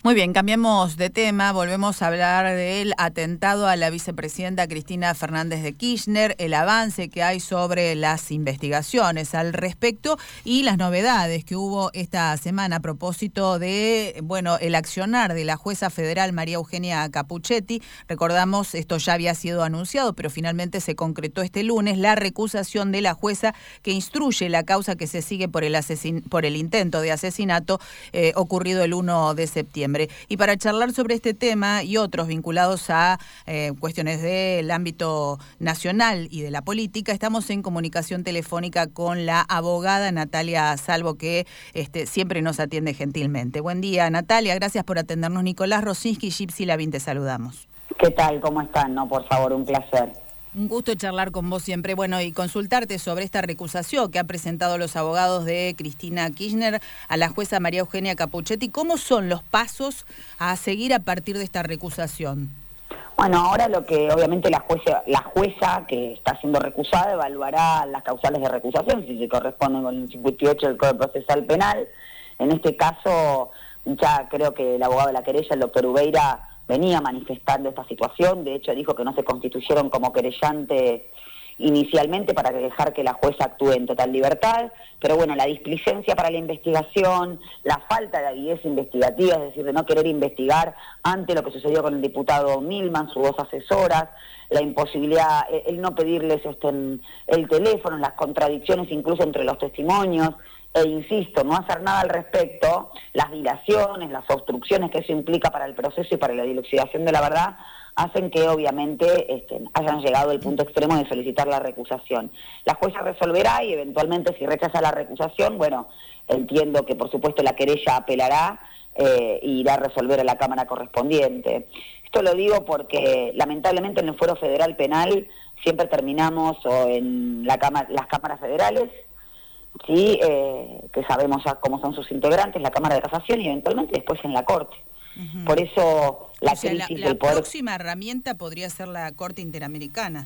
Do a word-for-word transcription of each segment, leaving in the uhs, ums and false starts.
Muy bien, cambiamos de tema, volvemos a hablar del atentado a la vicepresidenta Cristina Fernández de Kirchner, el avance que hay sobre las investigaciones al respecto y las novedades que hubo esta semana a propósito de, bueno, el accionar de la jueza federal María Eugenia Capuchetti. Recordamos, esto ya había sido anunciado, pero finalmente se concretó este lunes, la recusación de la jueza que instruye la causa que se sigue por el, asesin- por el intento de asesinato eh, ocurrido el uno de septiembre. Y para charlar sobre este tema y otros vinculados a eh, cuestiones del ámbito nacional y de la política, estamos en comunicación telefónica con la abogada Natalia Salvo, que este, siempre nos atiende gentilmente. Buen día, Natalia, gracias por atendernos. Nicolás Rosinski y Gypsy Lavín, te saludamos. ¿Qué tal? ¿Cómo están? No, por favor, un placer. Un gusto charlar con vos siempre. Bueno, y consultarte sobre esta recusación que han presentado los abogados de Cristina Kirchner a la jueza María Eugenia Capuchetti. ¿Cómo son los pasos a seguir a partir de esta recusación? Bueno, ahora lo que obviamente la jueza, la jueza que está siendo recusada evaluará las causales de recusación, si se corresponden con el cincuenta y ocho del Código Procesal Penal. En este caso, ya creo que el abogado de la querella, el doctor Ubeira, venía manifestando esta situación. De hecho dijo que no se constituyeron como querellante inicialmente para dejar que la jueza actúe en total libertad, pero bueno, la displicencia para la investigación, la falta de avidez investigativa, es decir, de no querer investigar ante lo que sucedió con el diputado Milman, sus dos asesoras, la imposibilidad, el no pedirles este, el teléfono, las contradicciones incluso entre los testimonios, e insisto, no hacer nada al respecto, las dilaciones, las obstrucciones que eso implica para el proceso y para la dilucidación de la verdad, hacen que obviamente este, hayan llegado al punto extremo de solicitar la recusación. La jueza resolverá y eventualmente si rechaza la recusación, bueno, entiendo que por supuesto la querella apelará eh, e irá a resolver a la Cámara correspondiente. Esto lo digo porque lamentablemente en el Fuero Federal Penal siempre terminamos o en la cámara, las cámaras federales, sí, eh, que sabemos ya cómo son sus integrantes, la Cámara de Casación y eventualmente después en la Corte. Uh-huh. Por eso la o sea, crisis la, la del poder... próxima herramienta podría ser la Corte Interamericana.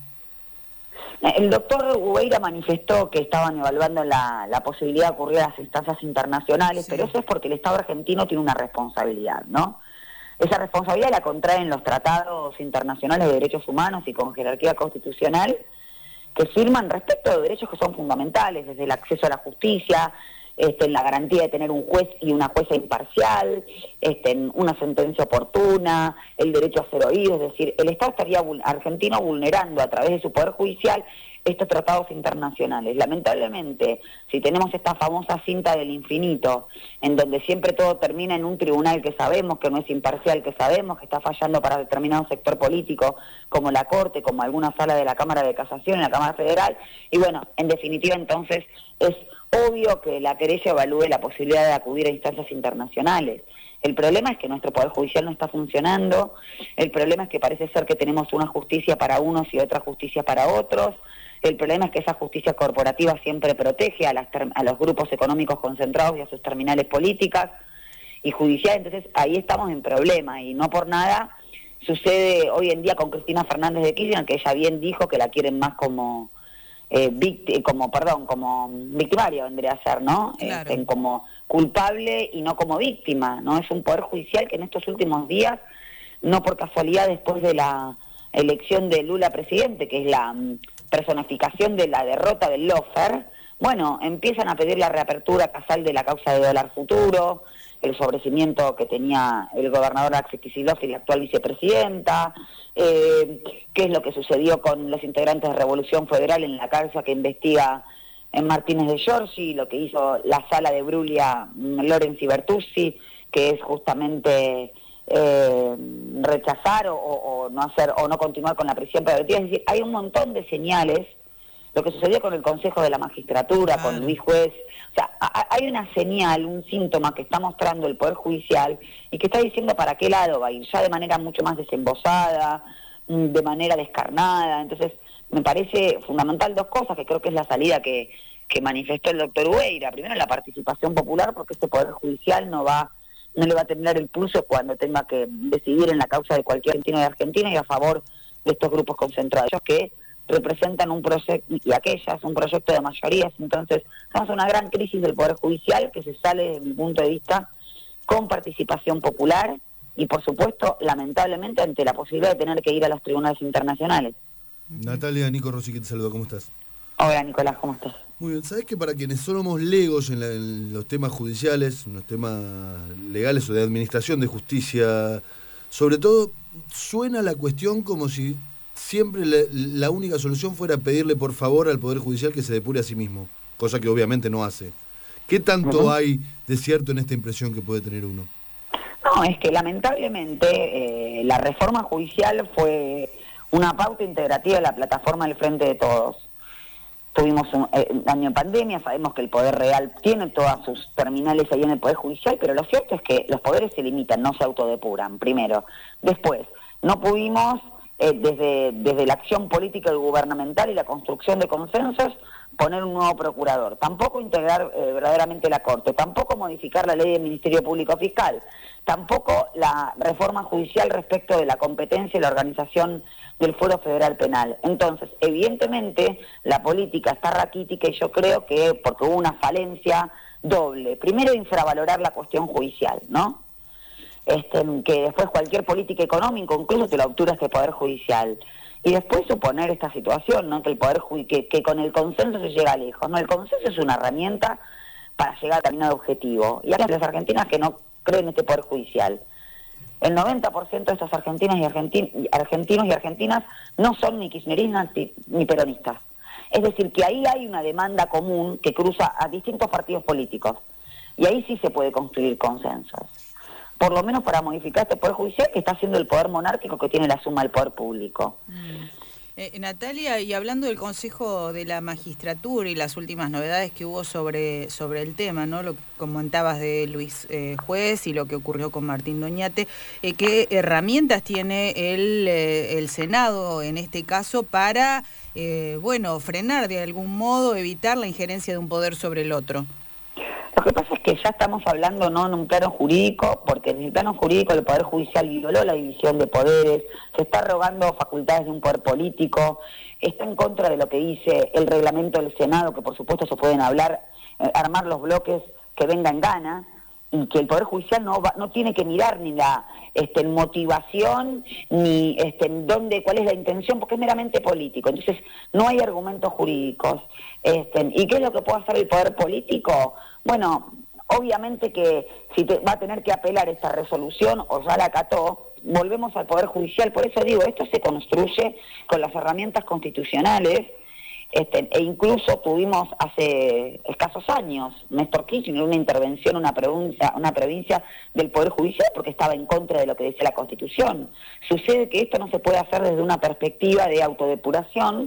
El doctor Ubeira manifestó que estaban evaluando la, la posibilidad de ocurrir a las instancias internacionales, sí. Pero eso es porque el Estado argentino tiene una responsabilidad, ¿no? Esa responsabilidad la contraen los tratados internacionales de derechos humanos y con jerarquía constitucional, que firman respecto de derechos que son fundamentales, desde el acceso a la justicia, este, en la garantía de tener un juez y una jueza imparcial, este, en una sentencia oportuna, el derecho a ser oído, es decir, el Estado estaría argentino vulnerando a través de su poder judicial estos tratados internacionales. Lamentablemente, si tenemos esta famosa cinta del infinito, en donde siempre todo termina en un tribunal que sabemos que no es imparcial, que sabemos que está fallando para determinado sector político, como la Corte, como alguna sala de la Cámara de Casación, en la Cámara Federal, y bueno, en definitiva entonces es obvio que la querella evalúe la posibilidad de acudir a instancias internacionales. El problema es que nuestro Poder Judicial no está funcionando, el problema es que parece ser que tenemos una justicia para unos y otra justicia para otros, el problema es que esa justicia corporativa siempre protege a, las ter- a los grupos económicos concentrados y a sus terminales políticas y judiciales, entonces ahí estamos en problema y no por nada sucede hoy en día con Cristina Fernández de Kirchner, que ella bien dijo que la quieren más como... Eh, víctima, como, perdón, como victimaria vendría a ser, ¿no? Claro. Este, como culpable y no como víctima, ¿no? Es un poder judicial que en estos últimos días, no por casualidad después de la elección de Lula presidente, que es la um, personificación de la derrota del lawfare, bueno, empiezan a pedir la reapertura casal de la causa de dólar futuro, el sobrecimiento que tenía el gobernador Axel Kicillof y la actual vicepresidenta, eh, qué es lo que sucedió con los integrantes de Revolución Federal en la causa que investiga en Martínez de Giorgi, lo que hizo la sala de Brulia Lorenzi Bertuzzi, que es justamente eh, rechazar o, o, o no hacer o no continuar con la prisión preventiva. Es decir, hay un montón de señales. Lo que sucedió con el Consejo de la Magistratura, claro, con Luis Juez, o sea, hay una señal, un síntoma que está mostrando el Poder Judicial y que está diciendo para qué lado va a ir, ya de manera mucho más desembosada, de manera descarnada. Entonces, me parece fundamental dos cosas, que creo que es la salida que, que manifestó el doctor Ubeira. Primero, la participación popular, porque este Poder Judicial no va no le va a temblar el pulso cuando tenga que decidir en la causa de cualquier argentino de Argentina y a favor de estos grupos concentrados, ellos que representan un proyecto, y aquellas, un proyecto de mayorías. Entonces, estamos en una gran crisis del Poder Judicial que se sale, desde mi punto de vista, con participación popular, y por supuesto, lamentablemente, ante la posibilidad de tener que ir a los tribunales internacionales. Natalia, Nico Rossi, que te saluda, ¿cómo estás? Hola Nicolás, ¿cómo estás? Muy bien, ¿sabés que para quienes somos legos en, la, en los temas judiciales, en los temas legales o de administración de justicia, sobre todo, suena la cuestión como si siempre la, la única solución fuera pedirle por favor al Poder Judicial que se depure a sí mismo, cosa que obviamente no hace? ¿Qué tanto uh-huh. hay de cierto en esta impresión que puede tener uno? No, es que lamentablemente eh, la reforma judicial fue una pauta integrativa de la plataforma del Frente de Todos. Tuvimos un, eh, un año de pandemia, sabemos que el Poder Real tiene todas sus terminales ahí en el Poder Judicial, pero lo cierto es que los poderes se limitan, no se autodepuran, primero. Después, no pudimos, eh, desde, desde la acción política y gubernamental y la construcción de consensos, poner un nuevo procurador, tampoco integrar eh, verdaderamente la Corte, tampoco modificar la ley del Ministerio Público Fiscal, tampoco la reforma judicial respecto de la competencia y la organización del Fuero Federal Penal. Entonces, evidentemente, la política está raquítica y yo creo que porque hubo una falencia doble. Primero, infravalorar la cuestión judicial, ¿no? Este, que después cualquier política económica incluso te la obtura este Poder Judicial. Y después suponer esta situación, ¿no? Que el poder que, que con el consenso se llega lejos, ¿no? El consenso es una herramienta para llegar a determinado objetivo. Y hay las argentinas que no creen en este Poder Judicial. El noventa por ciento de estas argentinas y argentin- argentinos y argentinas no son ni kirchneristas ni peronistas. Es decir, que ahí hay una demanda común que cruza a distintos partidos políticos. Y ahí sí se puede construir consensos. Por lo menos para modificar este Poder Judicial que está haciendo el poder monárquico que tiene la suma del poder público. Mm. Eh, Natalia, y hablando del Consejo de la Magistratura y las últimas novedades que hubo sobre, sobre el tema, ¿no? Lo que comentabas de Luis eh, Juez y lo que ocurrió con Martín Doñate, eh, ¿qué herramientas tiene el, eh, el Senado en este caso para, eh, bueno, frenar de algún modo, evitar la injerencia de un poder sobre el otro? Lo que pasa es que ya estamos hablando no en un plano jurídico, porque en el plano jurídico el Poder Judicial violó la división de poderes, se está arrogando facultades de un poder político, está en contra de lo que dice el reglamento del Senado, que por supuesto se pueden hablar, eh, armar los bloques que vengan gana, y que el Poder Judicial no va, no tiene que mirar ni la este, motivación, ni este, dónde, cuál es la intención, porque es meramente político. Entonces, no hay argumentos jurídicos. Este, ¿Y qué es lo que puede hacer el Poder Político? Bueno, obviamente que si te, va a tener que apelar esta resolución, o ya la acató, volvemos al Poder Judicial. Por eso digo, esto se construye con las herramientas constitucionales. Este, e incluso tuvimos hace escasos años, Néstor Kirchner, una intervención, una provincia, una provincia del Poder Judicial porque estaba en contra de lo que decía la Constitución. Sucede que esto no se puede hacer desde una perspectiva de autodepuración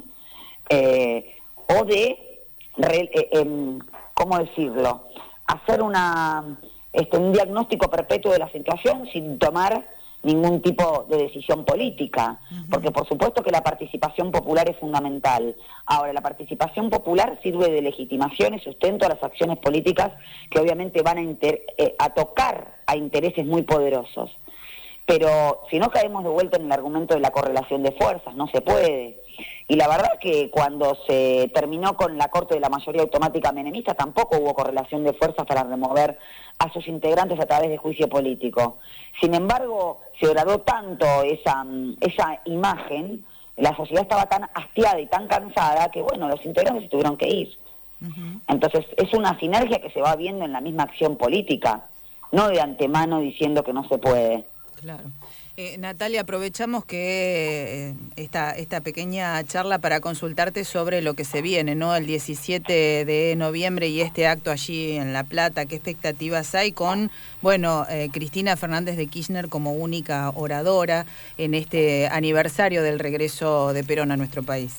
eh, o de, re, eh, eh, ¿cómo decirlo?, hacer una, este, un diagnóstico perpetuo de la situación sin tomar ningún tipo de decisión política, uh-huh. porque por supuesto que la participación popular es fundamental. Ahora, la participación popular sirve de legitimación y sustento a las acciones políticas que obviamente van a, inter- eh, a tocar a intereses muy poderosos. Pero si no caemos de vuelta en el argumento de la correlación de fuerzas, no se puede. Y la verdad que cuando se terminó con la Corte de la mayoría automática menemista tampoco hubo correlación de fuerzas para remover a sus integrantes a través de juicio político. Sin embargo, se agradó tanto esa, esa imagen, la sociedad estaba tan hastiada y tan cansada que, bueno, los integrantes se tuvieron que ir. Uh-huh. Entonces, es una sinergia que se va viendo en la misma acción política, no de antemano diciendo que no se puede. Claro. Eh, Natalia, aprovechamos que eh, esta, esta pequeña charla para consultarte sobre lo que se viene, ¿no? El diecisiete de noviembre y este acto allí en La Plata. ¿Qué expectativas hay con, bueno, eh, Cristina Fernández de Kirchner como única oradora en este aniversario del regreso de Perón a nuestro país?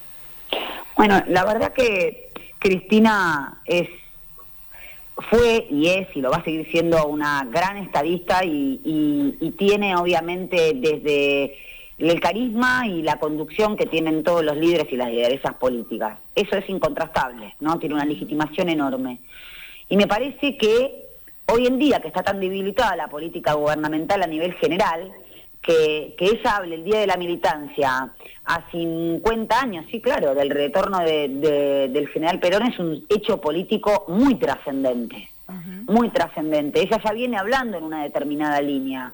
Bueno, la verdad que Cristina es fue y es y lo va a seguir siendo una gran estadista y, y, y tiene obviamente desde el carisma y la conducción que tienen todos los líderes y las lideresas políticas. Eso es incontrastable, ¿no? Tiene una legitimación enorme. Y me parece que hoy en día, que está tan debilitada la política gubernamental a nivel general, que, que ella hable el Día de la Militancia a cincuenta años, sí, claro, del retorno de, de, del general Perón, es un hecho político muy trascendente, uh-huh. muy trascendente. Ella ya viene hablando en una determinada línea.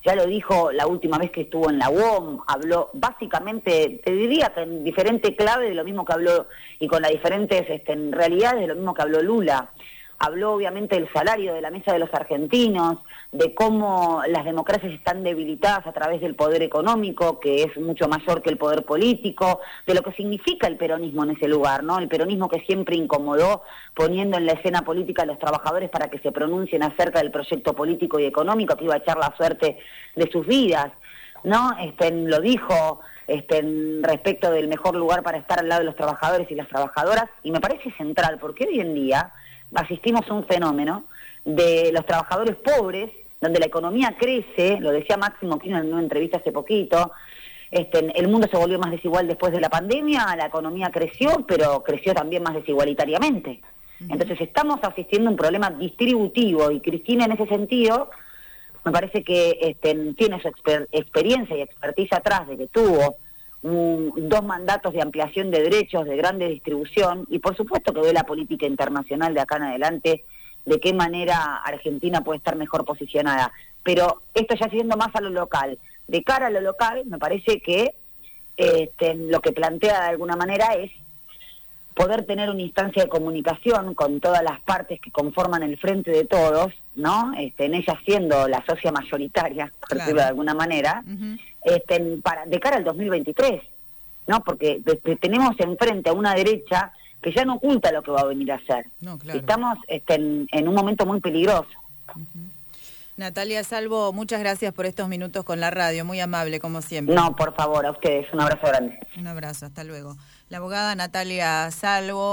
ya lo dijo la última vez que estuvo en la U O M, habló básicamente, te diría que en diferente clave de lo mismo que habló, y con las diferentes este, en realidades de lo mismo que habló Lula. Habló obviamente del salario de la mesa de los argentinos, de cómo las democracias están debilitadas a través del poder económico, que es mucho mayor que el poder político, de lo que significa el peronismo en ese lugar, ¿no? El peronismo que siempre incomodó poniendo en la escena política a los trabajadores para que se pronuncien acerca del proyecto político y económico que iba a echar la suerte de sus vidas, ¿no? Este, lo dijo este, respecto del mejor lugar para estar al lado de los trabajadores y las trabajadoras, y me parece central, porque hoy en día asistimos a un fenómeno de los trabajadores pobres, donde la economía crece, lo decía Máximo Kirchner en una entrevista hace poquito, este, el mundo se volvió más desigual después de la pandemia, la economía creció, pero creció también más desigualitariamente. Uh-huh. Entonces estamos asistiendo a un problema distributivo, y Cristina en ese sentido me parece que este, tiene su exper- experiencia y expertise atrás de que tuvo Un, dos mandatos de ampliación de derechos, de grande distribución, y por supuesto que ve la política internacional de acá en adelante, de qué manera Argentina puede estar mejor posicionada. Pero esto ya siendo más a lo local. De cara a lo local, me parece que este, lo que plantea de alguna manera es poder tener una instancia de comunicación con todas las partes que conforman el frente de todos, ¿no? Este, en ella siendo la socia mayoritaria, por claro. decirlo de alguna manera, uh-huh. este, para, de cara al dos mil veintitrés, ¿no? Porque de, de, tenemos enfrente a una derecha que ya no oculta lo que va a venir a hacer. No, claro. Estamos este, en, en un momento muy peligroso. Uh-huh. Natalia Salvo, muchas gracias por estos minutos con la radio, muy amable como siempre. No, por favor, a ustedes, un abrazo grande. Un abrazo, hasta luego. La abogada Natalia Salvo.